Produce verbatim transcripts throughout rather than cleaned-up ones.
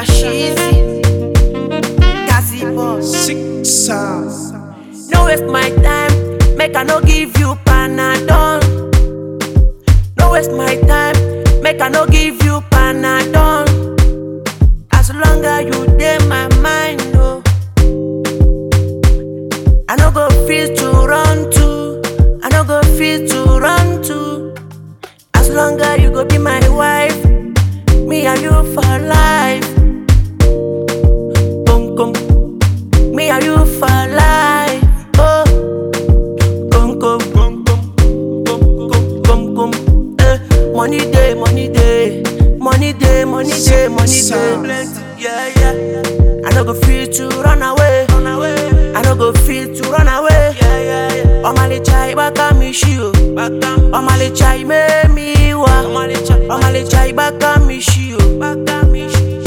Kashizi, Gazi boss. Six stars. No waste my time, make I no give you Panadol. No waste my time, make I no give you Panadol. As long as you dey my mind, oh, I no go feel to run to, I no go feel to run to. As long as you go be my wife, me and you for life. Come, come, me and you for life. Oh, come, come, come, come, come, come, come, come. Eh, money day, money day, money day, money day, money day. Plenty, yeah, yeah. I no go feel to run away, run away. I no go feel to run away, yeah, yeah, yeah. Oh my chai baka mi shio, oh my chai me mi wa, oh my chai baka mi shio, baka mi shio.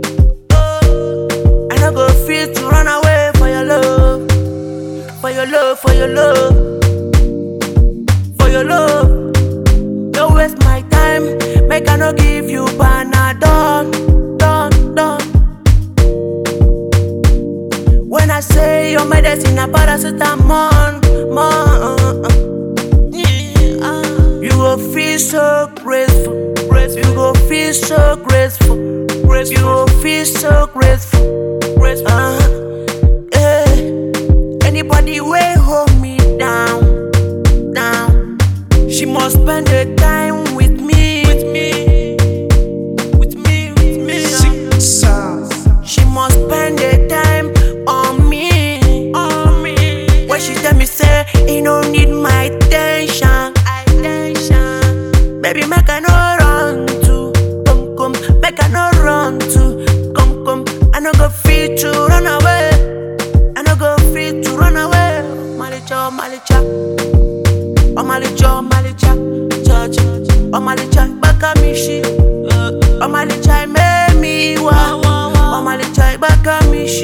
I no go feel to run away for your love, for your love, for your love, for your love. Don't waste my time, make I no give you Panadol, done, done. When I say your medicine, a paracetamol, more, you go feel so grateful, you go feel so grateful, you go feel so grateful. Uh, eh. Anybody way hold me down, down, she must spend the time with me, with me, with me, with me. Six stars. She must spend the time on me, on me. When she tell me say, he don't need my attention, attention. Baby, make I no run to, come, come, make I no run to, come, come. I no go feel to run away, I no go feel to run away. Malicha, Malicha, oh Malicha, Malicha, judge, oh Malicha, baka mi shi, oh Malicha, me mi wa, oh Malicha, baka mi shi.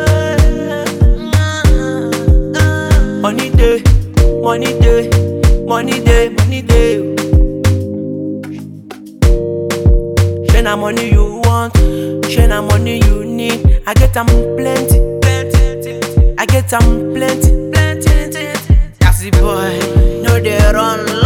Money day, money day, money day, money day. Share na money you want, share na money you need. I get them plenty, plenty, I get them plenty, plenty. That's the boy, no they run.